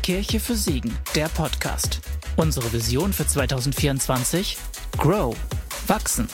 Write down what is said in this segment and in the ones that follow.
Kirche für Siegen, der Podcast. Unsere Vision für 2024? Grow. Wachsen.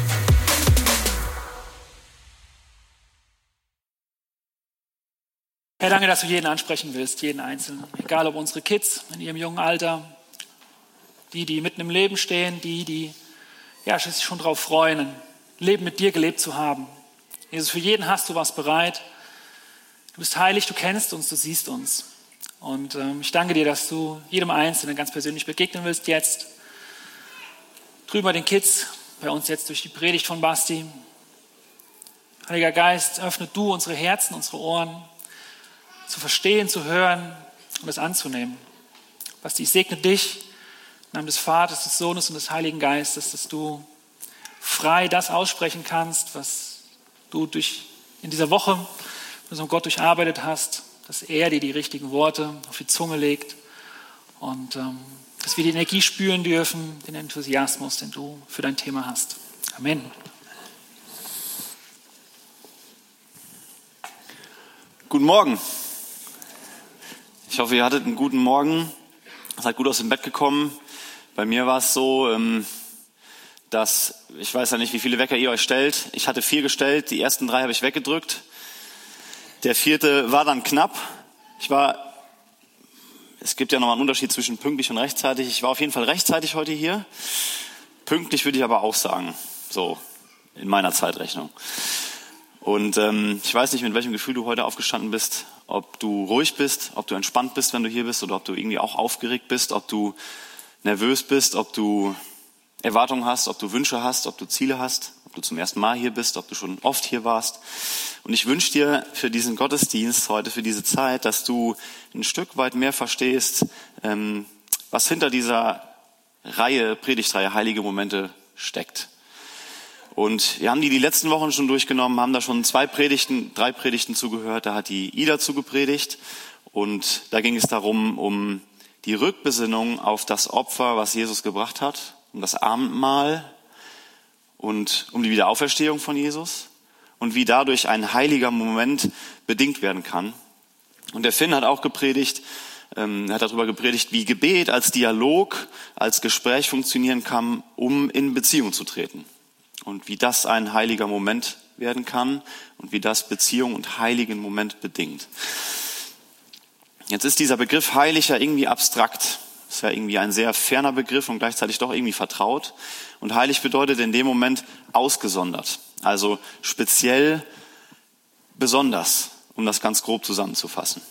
Herr, danke, dass du jeden ansprechen willst, jeden Einzelnen. Egal ob unsere Kids in ihrem jungen Alter, die mitten im Leben stehen, die sich schon darauf freuen, ein Leben mit dir gelebt zu haben. Jesus, für jeden hast du was bereit. Du bist heilig, du kennst uns, du siehst uns. Und ich danke dir, dass du jedem Einzelnen ganz persönlich begegnen willst jetzt. Drüben bei den Kids, bei uns jetzt durch die Predigt von Basti. Heiliger Geist, öffne du unsere Herzen, unsere Ohren, zu verstehen, zu hören und es anzunehmen. Basti, ich segne dich im Namen des Vaters, des Sohnes und des Heiligen Geistes, dass du frei das aussprechen kannst, was du in dieser Woche mit unserem Gott durcharbeitet hast, dass er dir die richtigen Worte auf die Zunge legt und dass wir die Energie spüren dürfen, den Enthusiasmus, den du für dein Thema hast. Amen. Guten Morgen. Ich hoffe, ihr hattet einen guten Morgen, seid gut aus dem Bett gekommen. Bei mir war es so, dass, ich weiß ja nicht, wie viele Wecker ihr euch stellt. Ich hatte 4 gestellt, die ersten 3 habe ich weggedrückt. Der 4. war dann knapp. Es gibt ja nochmal einen Unterschied zwischen pünktlich und rechtzeitig. Ich war auf jeden Fall rechtzeitig heute hier. Pünktlich würde ich aber auch sagen, so in meiner Zeitrechnung. Und ich weiß nicht, mit welchem Gefühl du heute aufgestanden bist, ob du ruhig bist, ob du entspannt bist, wenn du hier bist, oder ob du irgendwie auch aufgeregt bist, ob du nervös bist, ob du Erwartungen hast, ob du Wünsche hast, ob du Ziele hast, ob du zum ersten Mal hier bist, ob du schon oft hier warst. Und ich wünsche dir für diesen Gottesdienst heute, für diese Zeit, dass du ein Stück weit mehr verstehst, was hinter dieser Predigtreihe Heilige Momente steckt. Und wir haben die letzten Wochen schon durchgenommen, haben da schon 3 Predigten zugehört. Da hat die Ida zugepredigt und da ging es darum, um die Rückbesinnung auf das Opfer, was Jesus gebracht hat, um das Abendmahl und um die Wiederauferstehung von Jesus und wie dadurch ein heiliger Moment bedingt werden kann. Und der Finn hat auch gepredigt, hat darüber gepredigt, wie Gebet als Dialog, als Gespräch funktionieren kann, um in Beziehung zu treten. Und wie das ein heiliger Moment werden kann und wie das Beziehung und heiligen Moment bedingt. Jetzt ist dieser Begriff heilig ja irgendwie abstrakt. Ist ja irgendwie ein sehr ferner Begriff und gleichzeitig doch irgendwie vertraut. Und heilig bedeutet in dem Moment ausgesondert. Also speziell, besonders, um das ganz grob zusammenzufassen.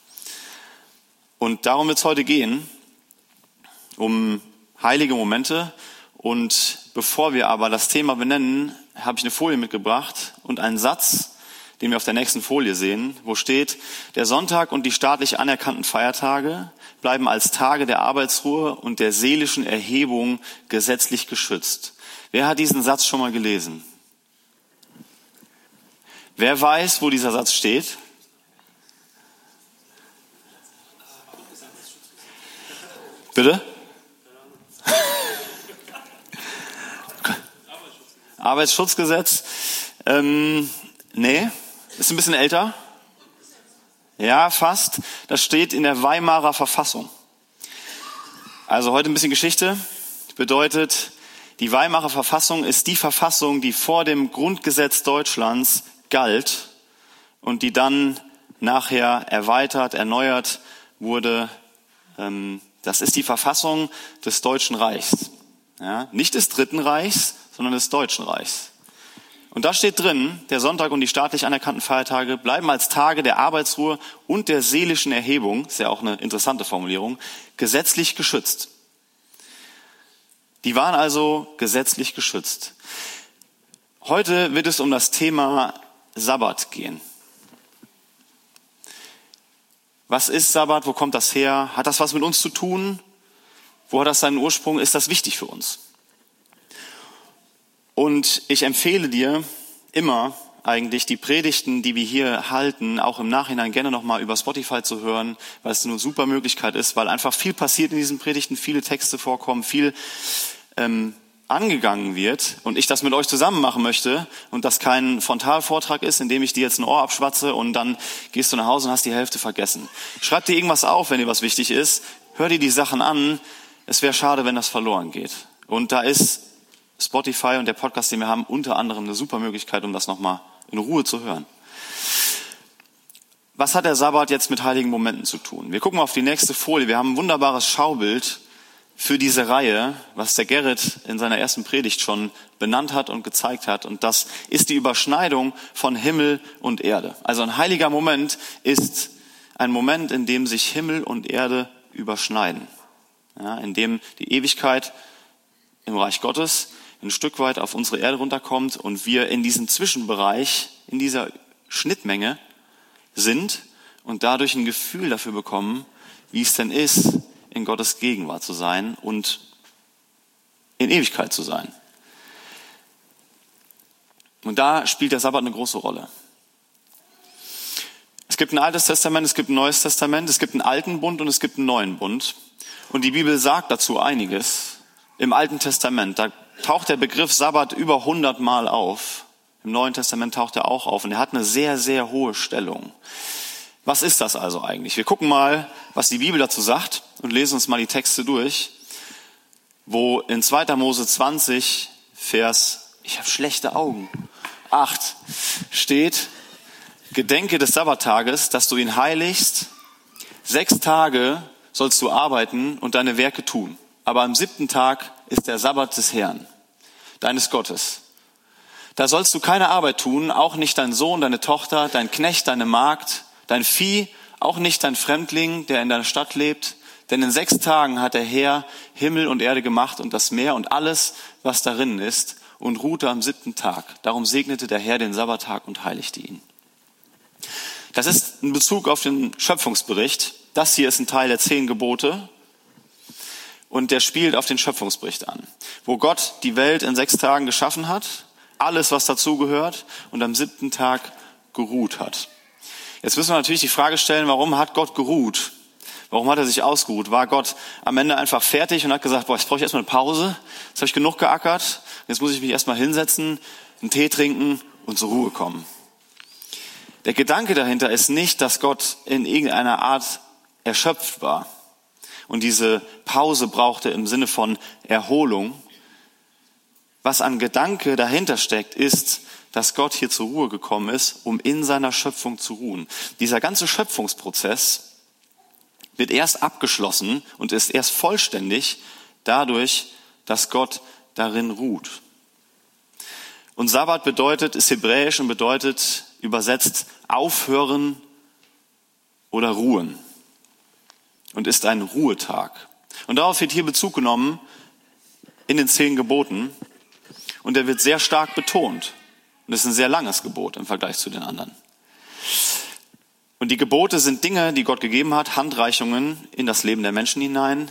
Und darum wird es heute gehen, um heilige Momente. Und bevor wir aber das Thema benennen, habe ich eine Folie mitgebracht und einen Satz, den wir auf der nächsten Folie sehen, wo steht: Der Sonntag und die staatlich anerkannten Feiertage bleiben als Tage der Arbeitsruhe und der seelischen Erhebung gesetzlich geschützt. Wer hat diesen Satz schon mal gelesen? Wer weiß, wo dieser Satz steht? Bitte? Arbeitsschutzgesetz? Nee, ist ein bisschen älter. Ja, fast. Das steht in der Weimarer Verfassung. Also heute ein bisschen Geschichte. Bedeutet, die Weimarer Verfassung ist die Verfassung, die vor dem Grundgesetz Deutschlands galt und die dann nachher erweitert, erneuert wurde. Das ist die Verfassung des Deutschen Reichs. Ja, nicht des Dritten Reichs, sondern des Deutschen Reichs. Und da steht drin, der Sonntag und die staatlich anerkannten Feiertage bleiben als Tage der Arbeitsruhe und der seelischen Erhebung, ist ja auch eine interessante Formulierung, gesetzlich geschützt. Die waren also gesetzlich geschützt. Heute wird es um das Thema Sabbat gehen. Was ist Sabbat? Wo kommt das her? Hat das was mit uns zu tun? Wo hat das seinen Ursprung? Ist das wichtig für uns? Und ich empfehle dir immer eigentlich die Predigten, die wir hier halten, auch im Nachhinein gerne nochmal über Spotify zu hören, weil es eine super Möglichkeit ist, weil einfach viel passiert in diesen Predigten, viele Texte vorkommen, viel angegangen wird und ich das mit euch zusammen machen möchte und das kein Frontalvortrag ist, in dem ich dir jetzt ein Ohr abschwatze und dann gehst du nach Hause und hast die Hälfte vergessen. Schreib dir irgendwas auf, wenn dir was wichtig ist. Hör dir die Sachen an. Es wäre schade, wenn das verloren geht. Und da ist Spotify und der Podcast, den wir haben, unter anderem eine super Möglichkeit, um das nochmal in Ruhe zu hören. Was hat der Sabbat jetzt mit heiligen Momenten zu tun? Wir gucken mal auf die nächste Folie. Wir haben ein wunderbares Schaubild für diese Reihe, was der Gerrit in seiner ersten Predigt schon benannt hat und gezeigt hat. Und das ist die Überschneidung von Himmel und Erde. Also ein heiliger Moment ist ein Moment, in dem sich Himmel und Erde überschneiden. Ja, in dem die Ewigkeit im Reich Gottes ein Stück weit auf unsere Erde runterkommt und wir in diesem Zwischenbereich, in dieser Schnittmenge sind und dadurch ein Gefühl dafür bekommen, wie es denn ist, in Gottes Gegenwart zu sein und in Ewigkeit zu sein. Und da spielt der Sabbat eine große Rolle. Es gibt ein Altes Testament, es gibt ein Neues Testament, es gibt einen alten Bund und es gibt einen neuen Bund. Und die Bibel sagt dazu einiges. Im Alten Testament, da taucht der Begriff Sabbat über 100 Mal auf. Im Neuen Testament taucht er auch auf und er hat eine sehr, sehr hohe Stellung. Was ist das also eigentlich? Wir gucken mal, was die Bibel dazu sagt und lesen uns mal die Texte durch, wo in 2. Mose 20, Vers, ich habe schlechte Augen, 8 steht, Gedenke des Sabbattages, dass du ihn heiligst, 6 Tage sollst du arbeiten und deine Werke tun. Aber am 7. Tag ist der Sabbat des Herrn, deines Gottes. Da sollst du keine Arbeit tun, auch nicht dein Sohn, deine Tochter, dein Knecht, deine Magd, dein Vieh, auch nicht dein Fremdling, der in deiner Stadt lebt. Denn in 6 Tagen hat der Herr Himmel und Erde gemacht und das Meer und alles, was darin ist, und ruhte am 7. Tag. Darum segnete der Herr den Sabbattag und heiligte ihn. Das ist ein Bezug auf den Schöpfungsbericht. Das hier ist ein Teil der 10 Gebote. Und der spielt auf den Schöpfungsbericht an, wo Gott die Welt in 6 Tagen geschaffen hat, alles, was dazugehört, und am 7. Tag geruht hat. Jetzt müssen wir natürlich die Frage stellen, warum hat Gott geruht? Warum hat er sich ausgeruht? War Gott am Ende einfach fertig und hat gesagt, jetzt brauche ich erstmal eine Pause, jetzt habe ich genug geackert, jetzt muss ich mich erstmal hinsetzen, einen Tee trinken und zur Ruhe kommen. Der Gedanke dahinter ist nicht, dass Gott in irgendeiner Art erschöpft war und diese Pause brauchte im Sinne von Erholung. Was an Gedanke dahinter steckt, ist, dass Gott hier zur Ruhe gekommen ist, um in seiner Schöpfung zu ruhen. Dieser ganze Schöpfungsprozess wird erst abgeschlossen und ist erst vollständig dadurch, dass Gott darin ruht. Und Sabbat ist hebräisch und bedeutet übersetzt aufhören oder ruhen und ist ein Ruhetag. Und darauf wird hier Bezug genommen in den 10 Geboten und der wird sehr stark betont. Und das ist ein sehr langes Gebot im Vergleich zu den anderen. Und die Gebote sind Dinge, die Gott gegeben hat, Handreichungen in das Leben der Menschen hinein,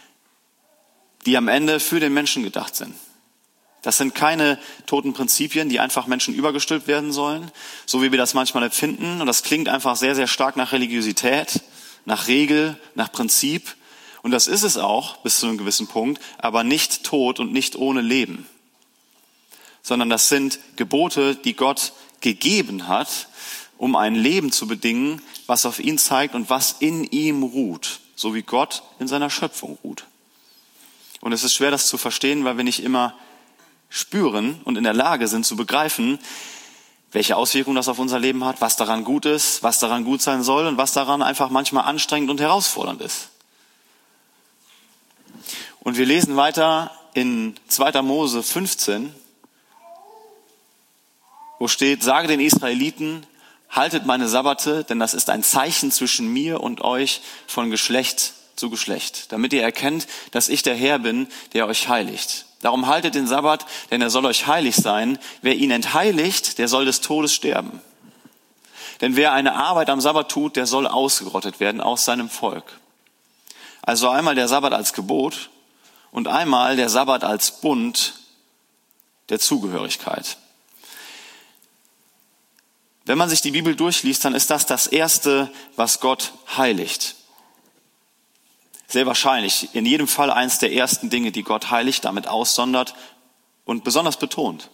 die am Ende für den Menschen gedacht sind. Das sind keine toten Prinzipien, die einfach Menschen übergestülpt werden sollen, so wie wir das manchmal empfinden. Und das klingt einfach sehr, sehr stark nach Religiosität, nach Regel, nach Prinzip. Und das ist es auch bis zu einem gewissen Punkt, aber nicht tot und nicht ohne Leben. Sondern das sind Gebote, die Gott gegeben hat, um ein Leben zu bedingen, was auf ihn zeigt und was in ihm ruht, so wie Gott in seiner Schöpfung ruht. Und es ist schwer, das zu verstehen, weil wir nicht immer spüren und in der Lage sind zu begreifen, welche Auswirkungen das auf unser Leben hat, was daran gut ist, was daran gut sein soll und was daran einfach manchmal anstrengend und herausfordernd ist. Und wir lesen weiter in 2. Mose 15, wo steht, sage den Israeliten, haltet meine Sabbate, denn das ist ein Zeichen zwischen mir und euch von Geschlecht zu Geschlecht, damit ihr erkennt, dass ich der Herr bin, der euch heiligt. Darum haltet den Sabbat, denn er soll euch heilig sein. Wer ihn entheiligt, der soll des Todes sterben. Denn wer eine Arbeit am Sabbat tut, der soll ausgerottet werden aus seinem Volk. Also einmal der Sabbat als Gebot und einmal der Sabbat als Bund der Zugehörigkeit. Wenn man sich die Bibel durchliest, dann ist das Erste, was Gott heiligt. Sehr wahrscheinlich, in jedem Fall eins der ersten Dinge, die Gott heiligt, damit aussondert, und besonders betont.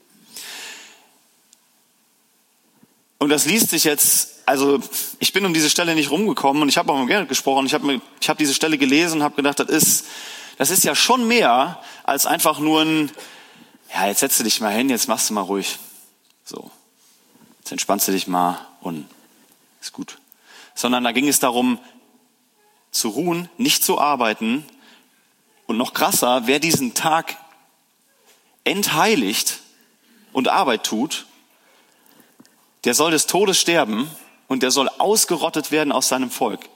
Und das liest sich jetzt, also ich bin um diese Stelle nicht rumgekommen und ich habe auch mit Gerrit gesprochen, ich habe diese Stelle gelesen und habe gedacht, das ist ja schon mehr als einfach nur ein, ja, jetzt setzt du dich mal hin, jetzt machst du mal ruhig. So, jetzt entspannst du dich mal und ist gut. Sondern da ging es darum, zu ruhen, nicht zu arbeiten und noch krasser, wer diesen Tag entheiligt und Arbeit tut, der soll des Todes sterben und der soll ausgerottet werden aus seinem Volk.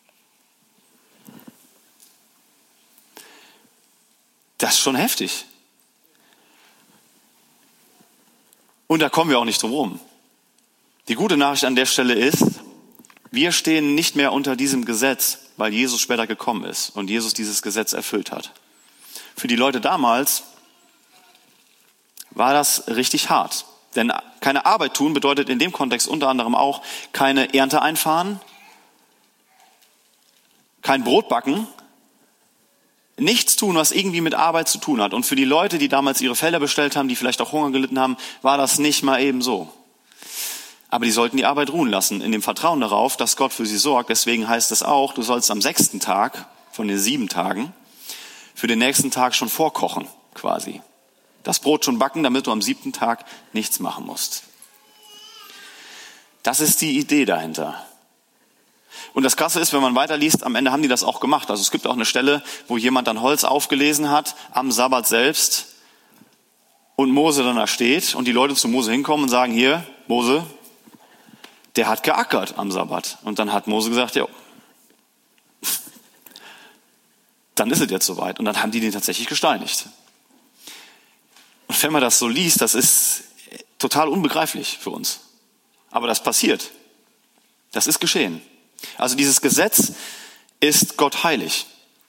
Das ist schon heftig. Und da kommen wir auch nicht drum herum. Die gute Nachricht an der Stelle ist, wir stehen nicht mehr unter diesem Gesetz, weil Jesus später gekommen ist und Jesus dieses Gesetz erfüllt hat. Für die Leute damals war das richtig hart. Denn keine Arbeit tun bedeutet in dem Kontext unter anderem auch keine Ernte einfahren, kein Brot backen, nichts tun, was irgendwie mit Arbeit zu tun hat. Und für die Leute, die damals ihre Felder bestellt haben, die vielleicht auch Hunger gelitten haben, war das nicht mal eben so. Aber die sollten die Arbeit ruhen lassen, in dem Vertrauen darauf, dass Gott für sie sorgt. Deswegen heißt es auch, du sollst am 6. Tag von den 7 Tagen für den nächsten Tag schon vorkochen, quasi. Das Brot schon backen, damit du am 7. Tag nichts machen musst. Das ist die Idee dahinter. Und das Krasse ist, wenn man weiterliest, am Ende haben die das auch gemacht. Also es gibt auch eine Stelle, wo jemand dann Holz aufgelesen hat, am Sabbat selbst, und Mose dann da steht und die Leute zu Mose hinkommen und sagen, hier, Mose, der hat geackert am Sabbat. Und dann hat Mose gesagt, ja, dann ist es jetzt soweit. Und dann haben die den tatsächlich gesteinigt. Und wenn man das so liest, das ist total unbegreiflich für uns. Aber das passiert. Das ist geschehen. Also dieses Gesetz ist Gott heilig.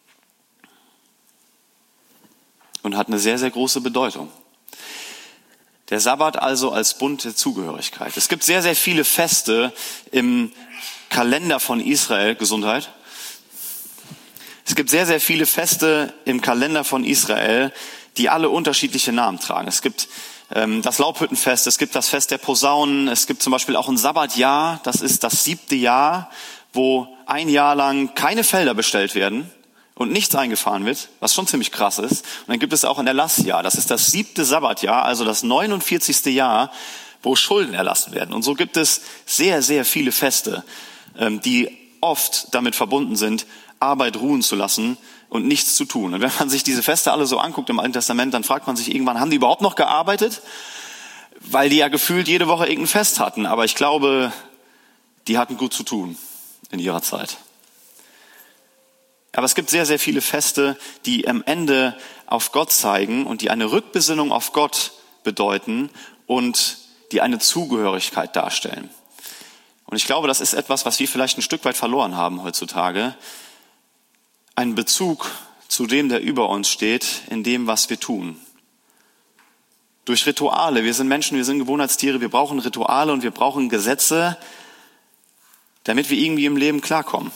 Und hat eine sehr, sehr große Bedeutung. Der Sabbat also als Bund der Zugehörigkeit. Es gibt sehr, sehr viele Feste im Kalender von Israel. Gesundheit. Es gibt sehr, sehr viele Feste im Kalender von Israel, die alle unterschiedliche Namen tragen. Es gibt das Laubhüttenfest, es gibt das Fest der Posaunen, es gibt zum Beispiel auch ein Sabbatjahr, das ist das 7. Jahr, wo ein Jahr lang keine Felder bestellt werden und nichts eingefahren wird, was schon ziemlich krass ist. Und dann gibt es auch ein Erlassjahr, das ist das 7. Sabbatjahr, also das 49. Jahr, wo Schulden erlassen werden. Und so gibt es sehr, sehr viele Feste, die oft damit verbunden sind, Arbeit ruhen zu lassen und nichts zu tun. Und wenn man sich diese Feste alle so anguckt im Alten Testament, dann fragt man sich irgendwann, haben die überhaupt noch gearbeitet? Weil die ja gefühlt jede Woche irgendein Fest hatten. Aber ich glaube, die hatten gut zu tun in ihrer Zeit. Aber es gibt sehr, sehr viele Feste, die am Ende auf Gott zeigen und die eine Rückbesinnung auf Gott bedeuten und die eine Zugehörigkeit darstellen. Und ich glaube, das ist etwas, was wir vielleicht ein Stück weit verloren haben heutzutage. Ein Bezug zu dem, der über uns steht, in dem, was wir tun. Durch Rituale. Wir sind Menschen, wir sind Gewohnheitstiere, wir brauchen Rituale und wir brauchen Gesetze, damit wir irgendwie im Leben klarkommen.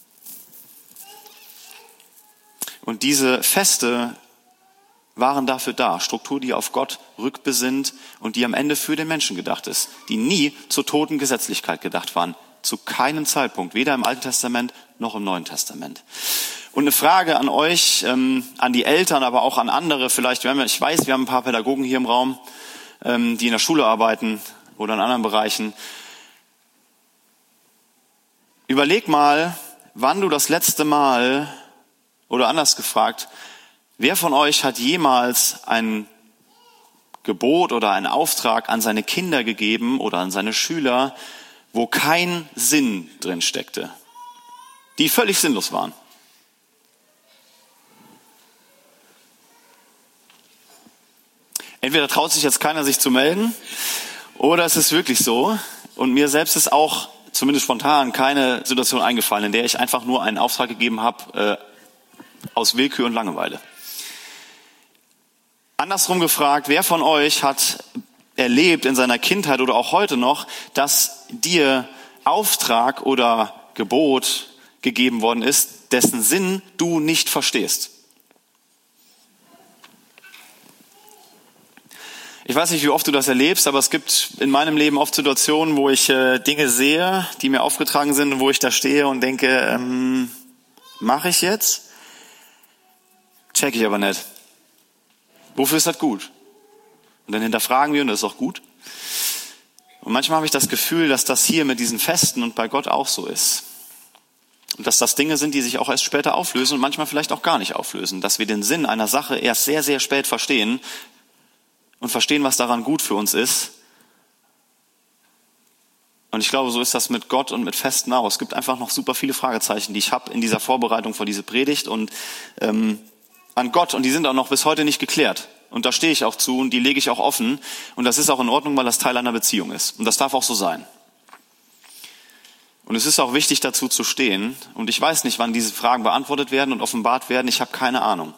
Und diese Feste waren dafür da. Struktur, die auf Gott rückbesinnt und die am Ende für den Menschen gedacht ist. Die nie zur toten Gesetzlichkeit gedacht waren. Zu keinem Zeitpunkt. Weder im Alten Testament noch im Neuen Testament. Und eine Frage an euch, an die Eltern, aber auch an andere vielleicht. Ich weiß, wir haben ein paar Pädagogen hier im Raum, die in der Schule arbeiten oder in anderen Bereichen. Überleg mal, wann du das letzte Mal, oder anders gefragt, wer von euch hat jemals ein Gebot oder einen Auftrag an seine Kinder gegeben oder an seine Schüler, wo kein Sinn drin steckte, die völlig sinnlos waren? Entweder traut sich jetzt keiner, sich zu melden, oder es ist wirklich so. Und mir selbst ist auch, zumindest spontan, keine Situation eingefallen, in der ich einfach nur einen Auftrag gegeben habe, aus Willkür und Langeweile. Andersrum gefragt, wer von euch hat erlebt in seiner Kindheit oder auch heute noch, dass dir Auftrag oder Gebot gegeben worden ist, dessen Sinn du nicht verstehst? Ich weiß nicht, wie oft du das erlebst, aber es gibt in meinem Leben oft Situationen, wo ich Dinge sehe, die mir aufgetragen sind und wo ich da stehe und denke, mache ich jetzt? Check ich aber nicht. Wofür ist das gut? Und dann hinterfragen wir und das ist auch gut. Und manchmal habe ich das Gefühl, dass das hier mit diesen Festen und bei Gott auch so ist. Und dass das Dinge sind, die sich auch erst später auflösen und manchmal vielleicht auch gar nicht auflösen. Dass wir den Sinn einer Sache erst sehr, sehr spät verstehen und verstehen, was daran gut für uns ist. Und ich glaube, so ist das mit Gott und mit Festen auch. Es gibt einfach noch super viele Fragezeichen, die ich habe in dieser Vorbereitung vor diese Predigt und an Gott. Und die sind auch noch bis heute nicht geklärt. Und da stehe ich auch zu und die lege ich auch offen. Und das ist auch in Ordnung, weil das Teil einer Beziehung ist. Und das darf auch so sein. Und es ist auch wichtig, dazu zu stehen. Und ich weiß nicht, wann diese Fragen beantwortet werden und offenbart werden. Ich habe keine Ahnung.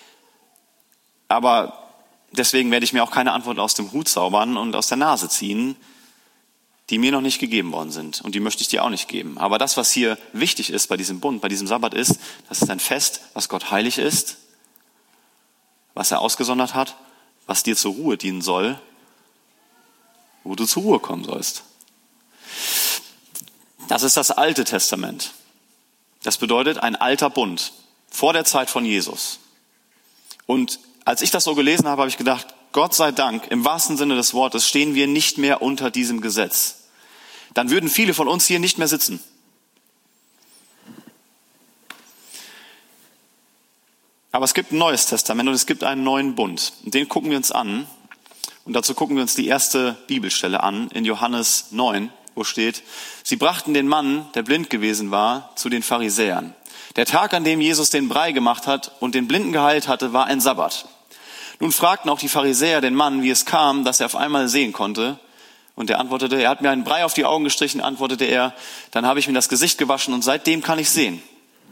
Aber deswegen werde ich mir auch keine Antwort aus dem Hut zaubern und aus der Nase ziehen, die mir noch nicht gegeben worden sind. Und die möchte ich dir auch nicht geben. Aber das, was hier wichtig ist bei diesem Bund, bei diesem Sabbat ist, das ist ein Fest, was Gott heilig ist, was er ausgesondert hat, was dir zur Ruhe dienen soll, wo du zur Ruhe kommen sollst. Das ist das Alte Testament. Das bedeutet ein alter Bund vor der Zeit von Jesus. Und als ich das so gelesen habe, habe ich gedacht, Gott sei Dank, im wahrsten Sinne des Wortes, stehen wir nicht mehr unter diesem Gesetz. Dann würden viele von uns hier nicht mehr sitzen. Aber es gibt ein neues Testament und es gibt einen neuen Bund. Und den gucken wir uns an. Und dazu gucken wir uns die erste Bibelstelle an, in Johannes 9, wo steht, sie brachten den Mann, der blind gewesen war, zu den Pharisäern. Der Tag, an dem Jesus den Brei gemacht hat und den Blinden geheilt hatte, war ein Sabbat. Nun fragten auch die Pharisäer den Mann, wie es kam, dass er auf einmal sehen konnte. Und er antwortete, er hat mir einen Brei auf die Augen gestrichen, antwortete er, dann habe ich mir das Gesicht gewaschen und seitdem kann ich sehen.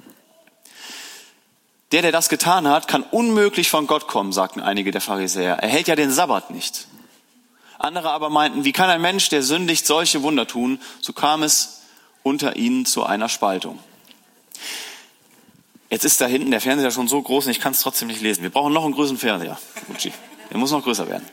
Der das getan hat, kann unmöglich von Gott kommen, sagten einige der Pharisäer. Er hält ja den Sabbat nicht. Andere aber meinten, wie kann ein Mensch, der sündigt, solche Wunder tun? So kam es unter ihnen zu einer Spaltung. Jetzt ist da hinten der Fernseher schon so groß und ich kann es trotzdem nicht lesen. Wir brauchen noch einen größeren Fernseher. Der muss noch größer werden.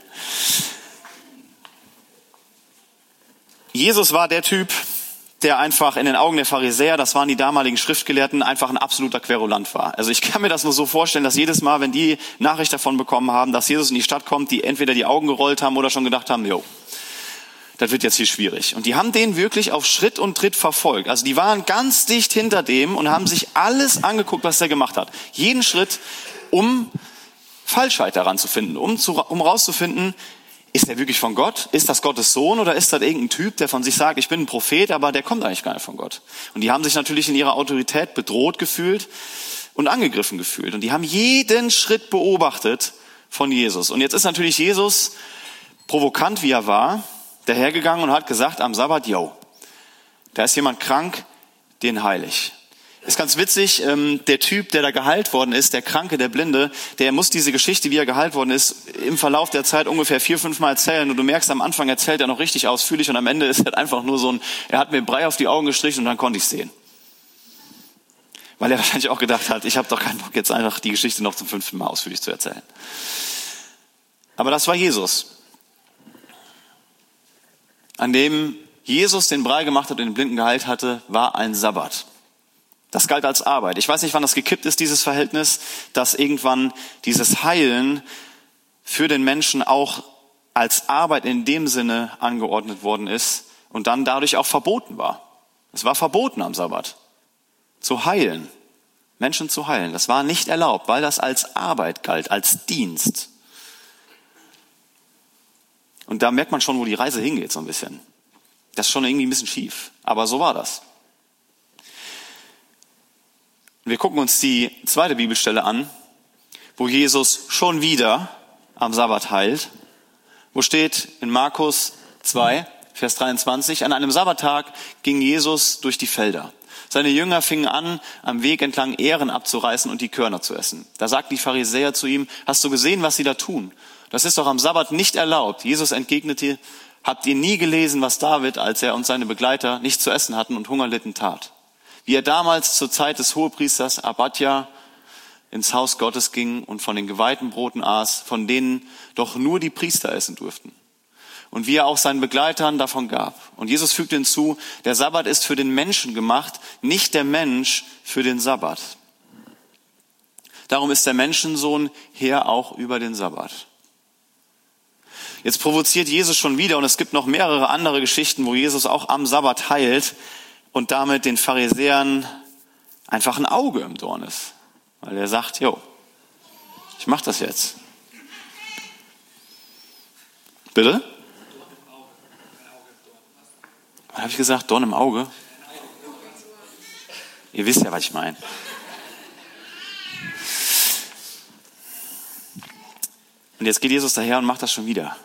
Jesus war der Typ, der einfach in den Augen der Pharisäer, das waren die damaligen Schriftgelehrten, einfach ein absoluter Querulant war. Also ich kann mir das nur so vorstellen, dass jedes Mal, wenn die Nachricht davon bekommen haben, dass Jesus in die Stadt kommt, die entweder die Augen gerollt haben oder schon gedacht haben, das wird jetzt hier schwierig. Und die haben den wirklich auf Schritt und Tritt verfolgt. Also die waren ganz dicht hinter dem und haben sich alles angeguckt, was er gemacht hat. Jeden Schritt, um Falschheit daran zu finden, um rauszufinden, ist er wirklich von Gott? Ist das Gottes Sohn oder ist das irgendein Typ, der von sich sagt, ich bin ein Prophet, aber der kommt eigentlich gar nicht von Gott? Und die haben sich natürlich in ihrer Autorität bedroht gefühlt und angegriffen gefühlt. Und die haben jeden Schritt beobachtet von Jesus. Und jetzt ist natürlich Jesus, provokant wie er war, dahergegangen und hat gesagt am Sabbat, da ist jemand krank, den heile ich. Ist ganz witzig, der Typ, der da geheilt worden ist, der Kranke, der Blinde, der muss diese Geschichte, wie er geheilt worden ist, im Verlauf der Zeit ungefähr 4-5 Mal erzählen. Und du merkst, am Anfang erzählt er noch richtig ausführlich und am Ende ist er einfach nur er hat mir Brei auf die Augen gestrichen und dann konnte ich sehen. Weil er wahrscheinlich auch gedacht hat, ich habe doch keinen Bock, jetzt einfach die Geschichte noch zum 5. Mal ausführlich zu erzählen. Aber das war Jesus. An dem Jesus den Brei gemacht hat und den Blinden geheilt hatte, war ein Sabbat. Das galt als Arbeit. Ich weiß nicht, wann das gekippt ist, dieses Verhältnis, dass irgendwann dieses Heilen für den Menschen auch als Arbeit in dem Sinne angeordnet worden ist und dann dadurch auch verboten war. Es war verboten am Sabbat, zu heilen, Menschen zu heilen. Das war nicht erlaubt, weil das als Arbeit galt, als Dienst. Und da merkt man schon, wo die Reise hingeht so ein bisschen. Das ist schon irgendwie ein bisschen schief, aber so war das. Wir gucken uns die zweite Bibelstelle an, wo Jesus schon wieder am Sabbat heilt. Wo steht in Markus 2, Vers 23, an einem Sabbattag ging Jesus durch die Felder. Seine Jünger fingen an, am Weg entlang Ähren abzureißen und die Körner zu essen. Da sagten die Pharisäer zu ihm, hast du gesehen, was sie da tun? Das ist doch am Sabbat nicht erlaubt. Jesus entgegnete, habt ihr nie gelesen, was David, als er und seine Begleiter nichts zu essen hatten und Hunger litten, tat? Wie er damals zur Zeit des Hohepriesters Abadja ins Haus Gottes ging und von den geweihten Broten aß, von denen doch nur die Priester essen durften. Und wie er auch seinen Begleitern davon gab. Und Jesus fügte hinzu, der Sabbat ist für den Menschen gemacht, nicht der Mensch für den Sabbat. Darum ist der Menschensohn Herr auch über den Sabbat. Jetzt provoziert Jesus schon wieder und es gibt noch mehrere andere Geschichten, wo Jesus auch am Sabbat heilt und damit den Pharisäern einfach ein Auge im Dorn ist. Weil er sagt, ich mache das jetzt. Bitte? Was habe ich gesagt? Dorn im Auge? Ihr wisst ja, was ich meine. Und jetzt geht Jesus daher und macht das schon wieder.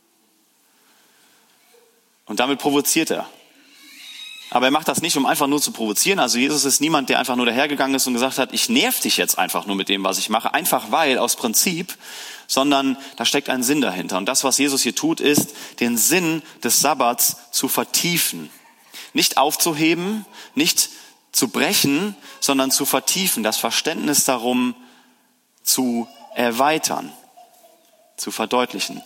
Und damit provoziert er. Aber er macht das nicht, um einfach nur zu provozieren. Also Jesus ist niemand, der einfach nur dahergegangen ist und gesagt hat, ich nerv dich jetzt einfach nur mit dem, was ich mache. Einfach weil, aus Prinzip. Sondern da steckt ein Sinn dahinter. Und das, was Jesus hier tut, ist, den Sinn des Sabbats zu vertiefen. Nicht aufzuheben, nicht zu brechen, sondern zu vertiefen. Das Verständnis darum zu erweitern, zu verdeutlichen.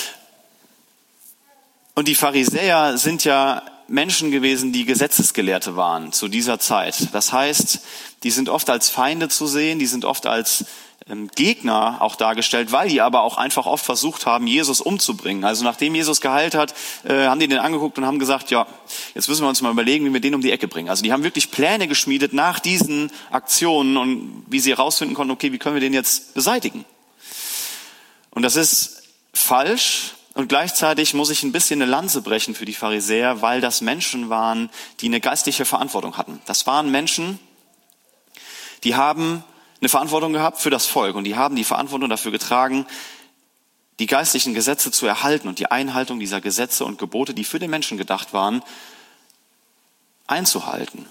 Und die Pharisäer sind ja Menschen gewesen, die Gesetzesgelehrte waren zu dieser Zeit. Das heißt, die sind oft als Feinde zu sehen, die sind oft als Gegner auch dargestellt, weil die aber auch einfach oft versucht haben, Jesus umzubringen. Also nachdem Jesus geheilt hat, haben die den angeguckt und haben gesagt, jetzt müssen wir uns mal überlegen, wie wir den um die Ecke bringen. Also die haben wirklich Pläne geschmiedet nach diesen Aktionen und wie sie herausfinden konnten, okay, wie können wir den jetzt beseitigen? Und das ist falsch. Und gleichzeitig muss ich ein bisschen eine Lanze brechen für die Pharisäer, weil das Menschen waren, die eine geistliche Verantwortung hatten. Das waren Menschen, die haben eine Verantwortung gehabt für das Volk und die haben die Verantwortung dafür getragen, die geistlichen Gesetze zu erhalten und die Einhaltung dieser Gesetze und Gebote, die für den Menschen gedacht waren, einzuhalten.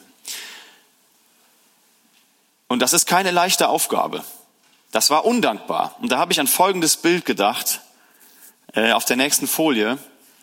Und das ist keine leichte Aufgabe. Das war undankbar. Und da habe ich an folgendes Bild gedacht, auf der nächsten Folie.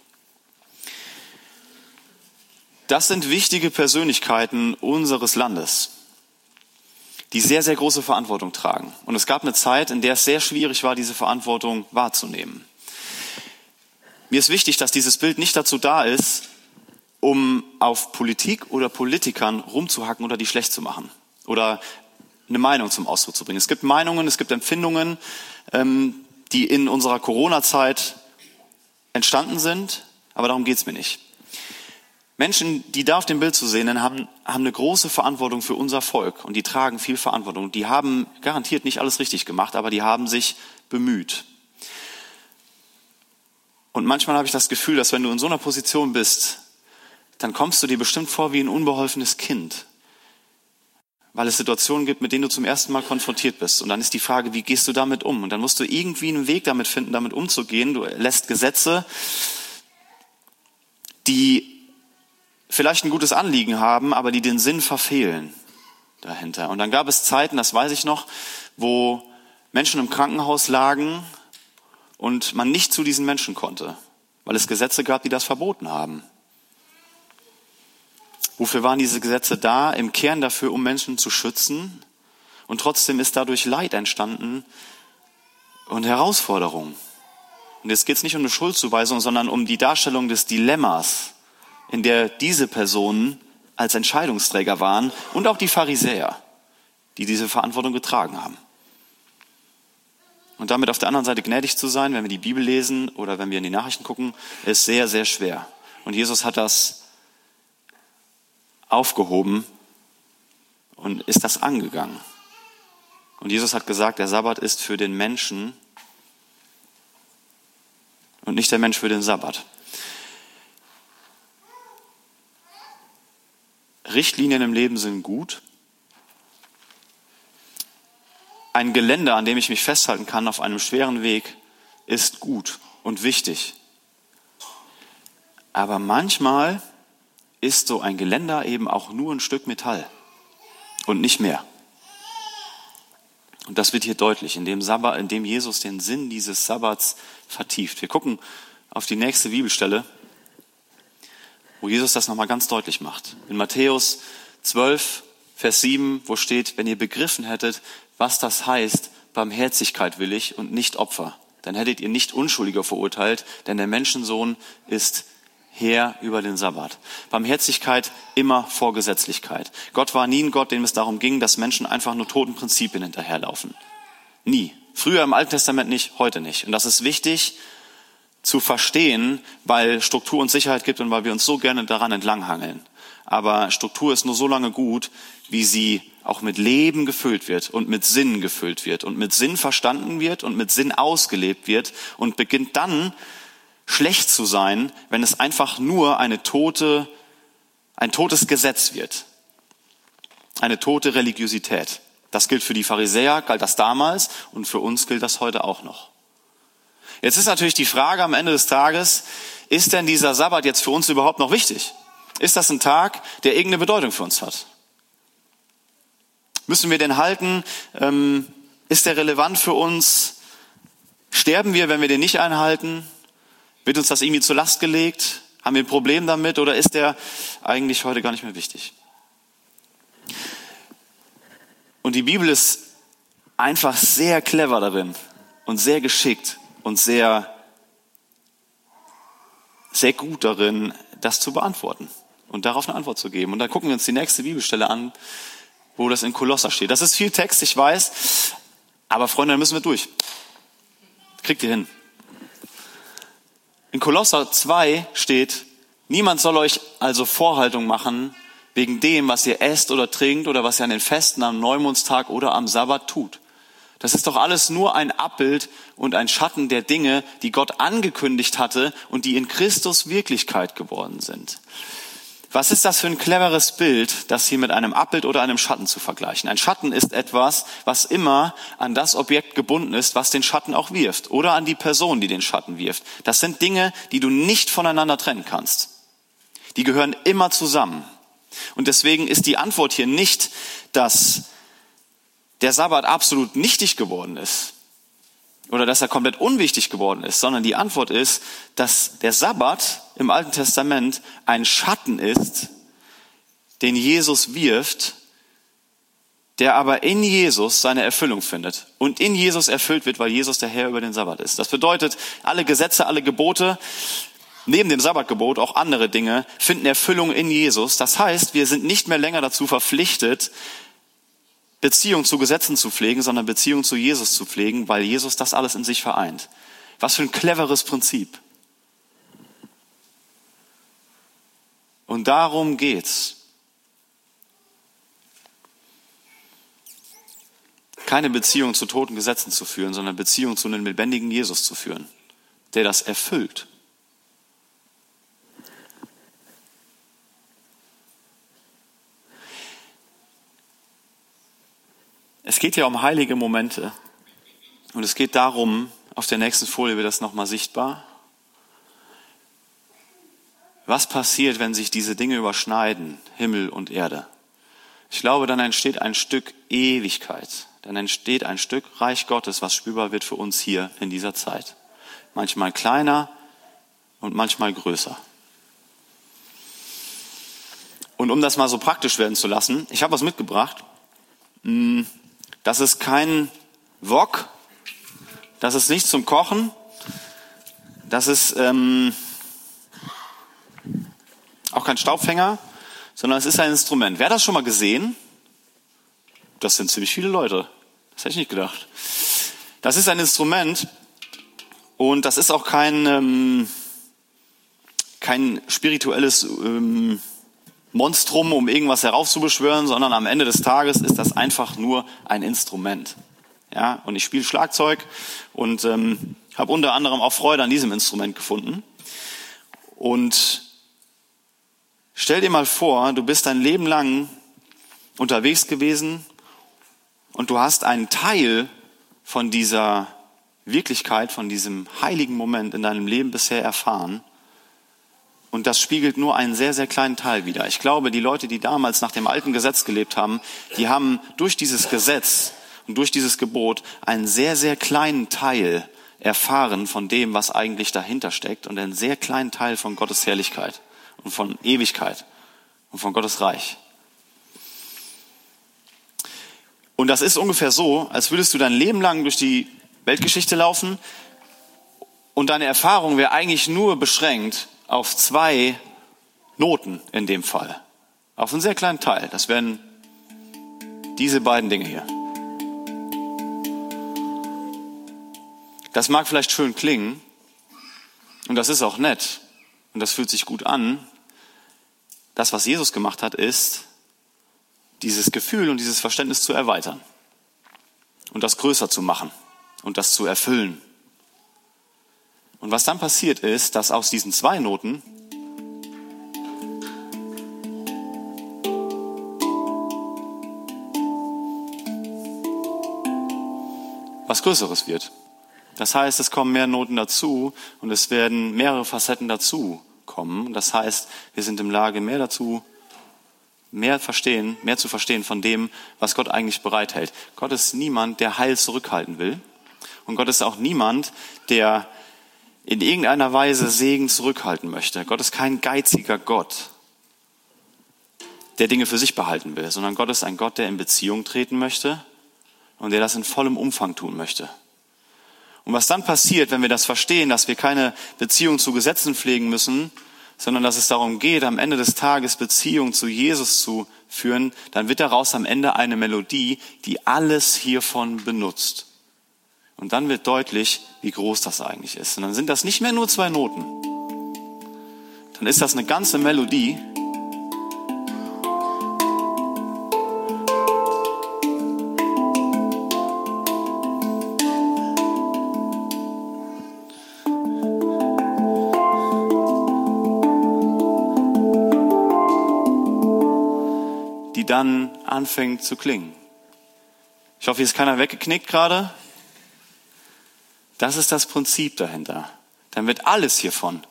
Das sind wichtige Persönlichkeiten unseres Landes, die sehr, sehr große Verantwortung tragen. Und es gab eine Zeit, in der es sehr schwierig war, diese Verantwortung wahrzunehmen. Mir ist wichtig, dass dieses Bild nicht dazu da ist, um auf Politik oder Politikern rumzuhacken oder die schlecht zu machen oder eine Meinung zum Ausdruck zu bringen. Es gibt Meinungen, es gibt Empfindungen, die in unserer Corona-Zeit entstanden sind, aber darum geht's mir nicht. Menschen, die da auf dem Bild zu sehen sind, haben eine große Verantwortung für unser Volk und die tragen viel Verantwortung. Die haben garantiert nicht alles richtig gemacht, aber die haben sich bemüht. Und manchmal habe ich das Gefühl, dass wenn du in so einer Position bist, dann kommst du dir bestimmt vor wie ein unbeholfenes Kind, weil es Situationen gibt, mit denen du zum ersten Mal konfrontiert bist. Und dann ist die Frage, wie gehst du damit um? Und dann musst du irgendwie einen Weg damit finden, damit umzugehen. Du lässt Gesetze, die vielleicht ein gutes Anliegen haben, aber die den Sinn verfehlen dahinter. Und dann gab es Zeiten, das weiß ich noch, wo Menschen im Krankenhaus lagen und man nicht zu diesen Menschen konnte, weil es Gesetze gab, die das verboten haben. Wofür waren diese Gesetze da? Im Kern dafür, um Menschen zu schützen. Und trotzdem ist dadurch Leid entstanden und Herausforderungen. Und jetzt geht es nicht um eine Schuldzuweisung, sondern um die Darstellung des Dilemmas, in der diese Personen als Entscheidungsträger waren und auch die Pharisäer, die diese Verantwortung getragen haben. Und damit auf der anderen Seite gnädig zu sein, wenn wir die Bibel lesen oder wenn wir in die Nachrichten gucken, ist sehr, sehr schwer. Und Jesus hat das aufgehoben und ist das angegangen. Und Jesus hat gesagt, der Sabbat ist für den Menschen und nicht der Mensch für den Sabbat. Richtlinien im Leben sind gut. Ein Geländer, an dem ich mich festhalten kann auf einem schweren Weg, ist gut und wichtig. Aber manchmal ist so ein Geländer eben auch nur ein Stück Metall und nicht mehr. Und das wird hier deutlich, in dem Jesus den Sinn dieses Sabbats vertieft. Wir gucken auf die nächste Bibelstelle, wo Jesus das nochmal ganz deutlich macht. In Matthäus 12, Vers 7, wo steht, wenn ihr begriffen hättet, was das heißt, Barmherzigkeit will ich und nicht Opfer, dann hättet ihr nicht Unschuldiger verurteilt, denn der Menschensohn ist Herr über den Sabbat. Barmherzigkeit immer vor Gesetzlichkeit. Gott war nie ein Gott, dem es darum ging, dass Menschen einfach nur toten Prinzipien hinterherlaufen. Nie. Früher im Alten Testament nicht, heute nicht. Und das ist wichtig zu verstehen, weil Struktur und Sicherheit gibt und weil wir uns so gerne daran entlanghangeln. Aber Struktur ist nur so lange gut, wie sie auch mit Leben gefüllt wird und mit Sinn gefüllt wird und mit Sinn verstanden wird und mit Sinn ausgelebt wird und beginnt dann schlecht zu sein, wenn es einfach nur ein totes Gesetz wird. Eine tote Religiosität. Das gilt für die Pharisäer, galt das damals und für uns gilt das heute auch noch. Jetzt ist natürlich die Frage am Ende des Tages, ist denn dieser Sabbat jetzt für uns überhaupt noch wichtig? Ist das ein Tag, der irgendeine Bedeutung für uns hat? Müssen wir den halten? Ist der relevant für uns? Sterben wir, wenn wir den nicht einhalten? Wird uns das irgendwie zur Last gelegt? Haben wir ein Problem damit oder ist der eigentlich heute gar nicht mehr wichtig? Und die Bibel ist einfach sehr clever darin und sehr geschickt und sehr, sehr gut darin, das zu beantworten und darauf eine Antwort zu geben. Und dann gucken wir uns die nächste Bibelstelle an, wo das in Kolosser steht. Das ist viel Text, ich weiß, aber Freunde, da müssen wir durch. Kriegt ihr hin. In Kolosser 2 steht, niemand soll euch also Vorhaltung machen wegen dem, was ihr esst oder trinkt oder was ihr an den Festen, am Neumondstag oder am Sabbat tut. Das ist doch alles nur ein Abbild und ein Schatten der Dinge, die Gott angekündigt hatte und die in Christus Wirklichkeit geworden sind. Was ist das für ein cleveres Bild, das hier mit einem Abbild oder einem Schatten zu vergleichen? Ein Schatten ist etwas, was immer an das Objekt gebunden ist, was den Schatten auch wirft, oder an die Person, die den Schatten wirft. Das sind Dinge, die du nicht voneinander trennen kannst. Die gehören immer zusammen. Und deswegen ist die Antwort hier nicht, dass der Sabbat absolut nichtig geworden ist oder dass er komplett unwichtig geworden ist, sondern die Antwort ist, dass der Sabbat im Alten Testament ein Schatten ist, den Jesus wirft, der aber in Jesus seine Erfüllung findet und in Jesus erfüllt wird, weil Jesus der Herr über den Sabbat ist. Das bedeutet, alle Gesetze, alle Gebote, neben dem Sabbatgebot auch andere Dinge, finden Erfüllung in Jesus. Das heißt, wir sind nicht mehr länger dazu verpflichtet, Beziehung zu Gesetzen zu pflegen, sondern Beziehung zu Jesus zu pflegen, weil Jesus das alles in sich vereint. Was für ein cleveres Prinzip. Und darum geht's. Keine Beziehung zu toten Gesetzen zu führen, sondern Beziehung zu einem lebendigen Jesus zu führen, der das erfüllt. Es geht ja um heilige Momente und es geht darum, auf der nächsten Folie wird das nochmal sichtbar, was passiert, wenn sich diese Dinge überschneiden, Himmel und Erde. Ich glaube, dann entsteht ein Stück Ewigkeit, dann entsteht ein Stück Reich Gottes, was spürbar wird für uns hier in dieser Zeit. Manchmal kleiner und manchmal größer. Und um das mal so praktisch werden zu lassen, ich habe was mitgebracht. Das ist kein Wok, das ist nicht zum Kochen, das ist auch kein Staubfänger, sondern es ist ein Instrument. Wer hat das schon mal gesehen? Das sind ziemlich viele Leute. Das hätte ich nicht gedacht. Das ist ein Instrument und das ist auch kein spirituelles Monstrum, um irgendwas heraufzubeschwören, sondern am Ende des Tages ist das einfach nur ein Instrument. Ja, und ich spiele Schlagzeug und habe unter anderem auch Freude an diesem Instrument gefunden. Und stell dir mal vor, du bist dein Leben lang unterwegs gewesen und du hast einen Teil von dieser Wirklichkeit, von diesem heiligen Moment in deinem Leben bisher erfahren. Und das spiegelt nur einen sehr, sehr kleinen Teil wider. Ich glaube, die Leute, die damals nach dem alten Gesetz gelebt haben, die haben durch dieses Gesetz und durch dieses Gebot einen sehr, sehr kleinen Teil erfahren von dem, was eigentlich dahinter steckt und einen sehr kleinen Teil von Gottes Herrlichkeit und von Ewigkeit und von Gottes Reich. Und das ist ungefähr so, als würdest du dein Leben lang durch die Weltgeschichte laufen und deine Erfahrung wäre eigentlich nur beschränkt auf 2 Noten in dem Fall. Auf einen sehr kleinen Teil. Das wären diese beiden Dinge hier. Das mag vielleicht schön klingen und das ist auch nett und das fühlt sich gut an. Das, was Jesus gemacht hat, ist, dieses Gefühl und dieses Verständnis zu erweitern und das größer zu machen und das zu erfüllen. Und was dann passiert ist, dass aus diesen 2 Noten was Größeres wird. Das heißt, es kommen mehr Noten dazu und es werden mehrere Facetten dazu kommen. Das heißt, wir sind in der Lage, mehr zu verstehen von dem, was Gott eigentlich bereithält. Gott ist niemand, der Heil zurückhalten will. Und Gott ist auch niemand, der in irgendeiner Weise Segen zurückhalten möchte. Gott ist kein geiziger Gott, der Dinge für sich behalten will, sondern Gott ist ein Gott, der in Beziehung treten möchte und der das in vollem Umfang tun möchte. Und was dann passiert, wenn wir das verstehen, dass wir keine Beziehung zu Gesetzen pflegen müssen, sondern dass es darum geht, am Ende des Tages Beziehung zu Jesus zu führen, dann wird daraus am Ende eine Melodie, die alles hiervon benutzt. Und dann wird deutlich, wie groß das eigentlich ist. Und dann sind das nicht mehr nur 2 Noten. Dann ist das eine ganze Melodie, die dann anfängt zu klingen. Ich hoffe, hier ist keiner weggeknickt gerade. Das ist das Prinzip dahinter. Dann wird alles hiervon.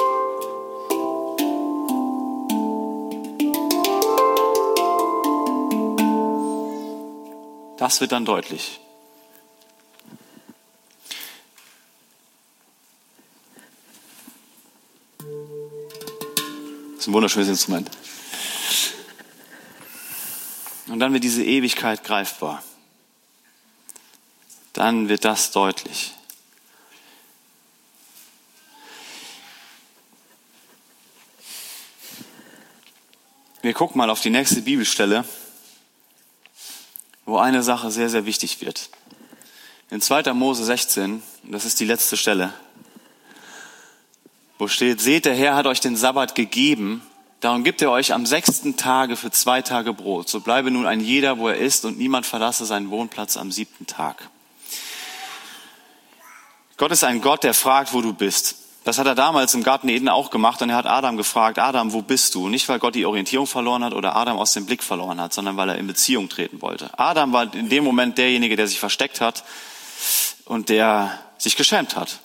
Das wird dann deutlich. Das ist ein wunderschönes Instrument. Und dann wird diese Ewigkeit greifbar. Dann wird das deutlich. Wir gucken mal auf die nächste Bibelstelle, wo eine Sache sehr, sehr wichtig wird. In 2. Mose 16, das ist die letzte Stelle, wo steht: Seht, der Herr hat euch den Sabbat gegeben, darum gibt er euch am 6. Tage für 2 Tage Brot. So bleibe nun ein jeder, wo er ist, und niemand verlasse seinen Wohnplatz am 7. Tag. Gott ist ein Gott, der fragt, wo du bist. Das hat er damals im Garten Eden auch gemacht, und er hat Adam gefragt: Adam, wo bist du? Nicht, weil Gott die Orientierung verloren hat oder Adam aus dem Blick verloren hat, sondern weil er in Beziehung treten wollte. Adam war in dem Moment derjenige, der sich versteckt hat und der sich geschämt hat.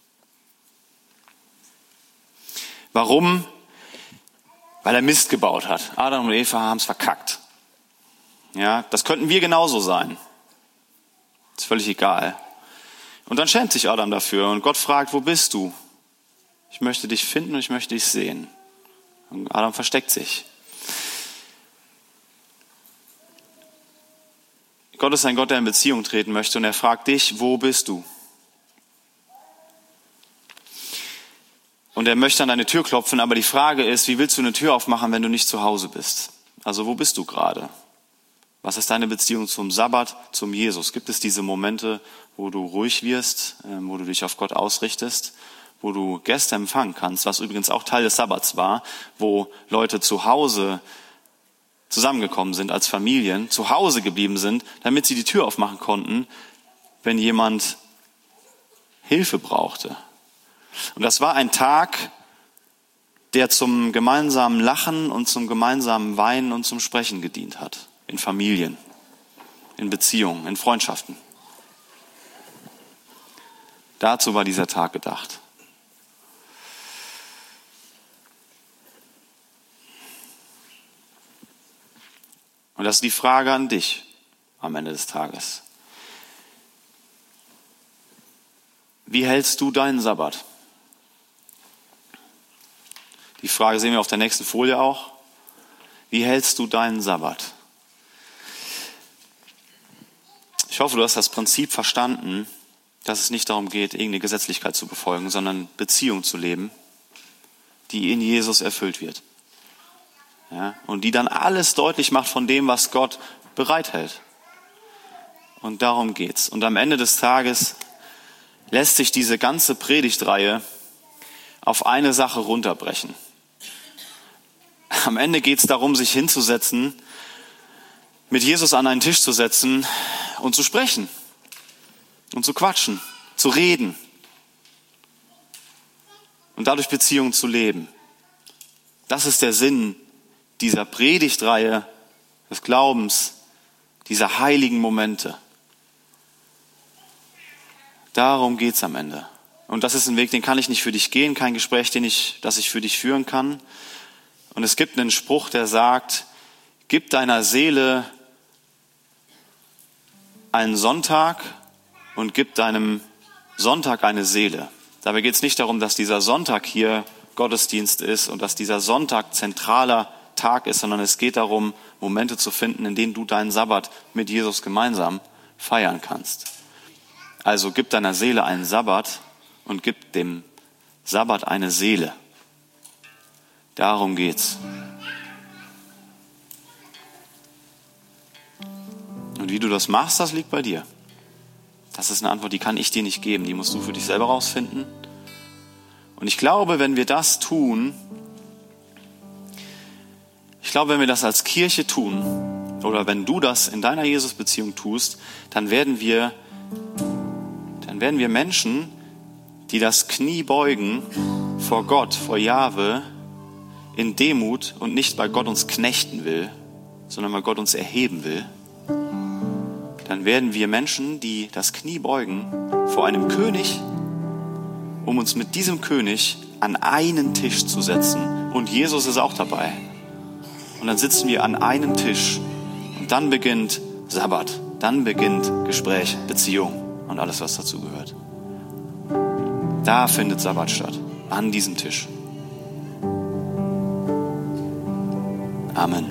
Warum? Weil er Mist gebaut hat. Adam und Eva haben es verkackt. Ja, das könnten wir genauso sein. Ist völlig egal. Und dann schämt sich Adam dafür und Gott fragt: Wo bist du? Ich möchte dich finden und ich möchte dich sehen. Und Adam versteckt sich. Gott ist ein Gott, der in Beziehung treten möchte, und er fragt dich: Wo bist du? Und er möchte an deine Tür klopfen, aber die Frage ist: Wie willst du eine Tür aufmachen, wenn du nicht zu Hause bist? Also wo bist du gerade? Was ist deine Beziehung zum Sabbat, zum Jesus? Gibt es diese Momente, wo du ruhig wirst, wo du dich auf Gott ausrichtest, wo du Gäste empfangen kannst, was übrigens auch Teil des Sabbats war, wo Leute zu Hause zusammengekommen sind als Familien, zu Hause geblieben sind, damit sie die Tür aufmachen konnten, wenn jemand Hilfe brauchte. Und das war ein Tag, der zum gemeinsamen Lachen und zum gemeinsamen Weinen und zum Sprechen gedient hat. In Familien, in Beziehungen, in Freundschaften. Dazu war dieser Tag gedacht. Und das ist die Frage an dich am Ende des Tages. Wie hältst du deinen Sabbat? Die Frage sehen wir auf der nächsten Folie auch. Wie hältst du deinen Sabbat? Ich hoffe, du hast das Prinzip verstanden, dass es nicht darum geht, irgendeine Gesetzlichkeit zu befolgen, sondern Beziehung zu leben, die in Jesus erfüllt wird. Ja, und die dann alles deutlich macht von dem, was Gott bereithält. Und darum geht's. Und am Ende des Tages lässt sich diese ganze Predigtreihe auf eine Sache runterbrechen. Am Ende geht's darum, sich hinzusetzen, mit Jesus an einen Tisch zu setzen und zu sprechen und zu quatschen, zu reden und dadurch Beziehungen zu leben. Das ist der Sinn dieser Predigtreihe des Glaubens, dieser heiligen Momente. Darum geht's am Ende. Und das ist ein Weg, den kann ich nicht für dich gehen, kein Gespräch, das ich für dich führen kann. Und es gibt einen Spruch, der sagt, gib deiner Seele einen Sonntag und gib deinem Sonntag eine Seele. Dabei geht es nicht darum, dass dieser Sonntag hier Gottesdienst ist und dass dieser Sonntag zentraler Tag ist, sondern es geht darum, Momente zu finden, in denen du deinen Sabbat mit Jesus gemeinsam feiern kannst. Also gib deiner Seele einen Sabbat und gib dem Sabbat eine Seele. Darum geht's. Und wie du das machst, das liegt bei dir. Das ist eine Antwort, die kann ich dir nicht geben. Die musst du für dich selber rausfinden. Und ich glaube, wenn wir das tun, wenn wir das als Kirche tun, oder wenn du das in deiner Jesus-Beziehung tust, dann werden wir Menschen, die das Knie beugen vor Gott, vor Jahwe, in Demut und nicht, weil Gott uns knechten will, sondern weil Gott uns erheben will. Dann werden wir Menschen, die das Knie beugen vor einem König, um uns mit diesem König an einen Tisch zu setzen. Und Jesus ist auch dabei. Und dann sitzen wir an einem Tisch und dann beginnt Sabbat, dann beginnt Gespräch, Beziehung und alles, was dazu gehört. Da findet Sabbat statt, an diesem Tisch. Amen.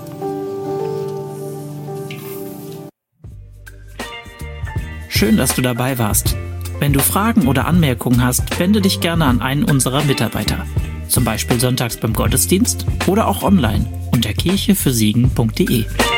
Schön, dass du dabei warst. Wenn du Fragen oder Anmerkungen hast, wende dich gerne an einen unserer Mitarbeiter. Zum Beispiel sonntags beim Gottesdienst oder auch online unter kirchefürsiegen.de.